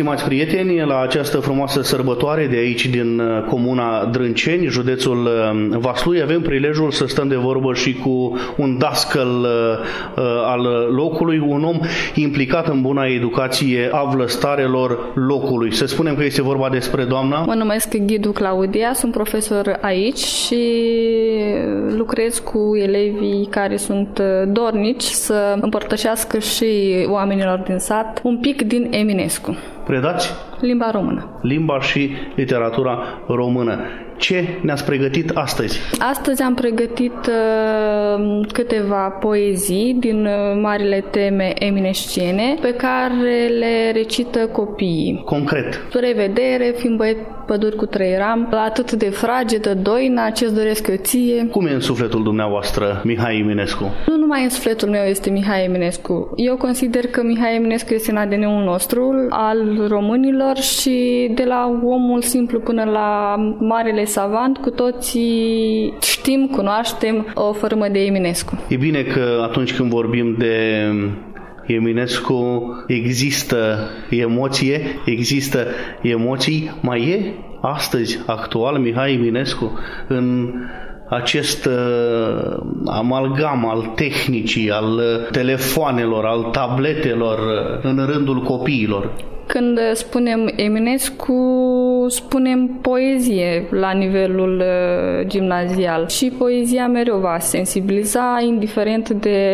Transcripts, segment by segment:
Stimați prieteni, la această frumoasă sărbătoare de aici din comuna Drânceni, județul Vaslui, avem prilejul să stăm de vorbă și cu un dascăl al locului, un om implicat în buna educație a vlăstarelor locului. Să spunem că este vorba despre doamna? Mă numesc Ghidu Claudia, sunt profesor aici și lucrez cu elevii care sunt dornici să împărtășească și oamenilor din sat un pic din Eminescu. Predați? Limba română. Limba și literatura română. Ce ne-ați pregătit astăzi? Astăzi am pregătit câteva poezii din marile teme eminesciene pe care le recită copiii. Concret? Revedere, fiind băiet păduri cu 3 ram, atât de fragedă doina, ce-ți doresc eu ție. Cum e în sufletul dumneavoastră Mihai Eminescu? Nu numai în sufletul meu este Mihai Eminescu. Eu consider că Mihai Eminescu este în ADN-ul nostru, al românilor, și de la omul simplu până la marele savant, cu toții știm, cunoaștem o formă de Eminescu. E bine că atunci când vorbim de Eminescu există emoție, există emoții. Mai e astăzi actual Mihai Eminescu în acest amalgam al tehnicii, al telefoanelor, al tabletelor în rândul copiilor? Când spunem Eminescu, spunem poezie la nivelul gimnazial și poezia mereu va sensibiliza, indiferent de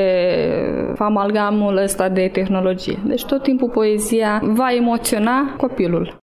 amalgamul ăsta de tehnologie. Deci tot timpul poezia va emoționa copilul.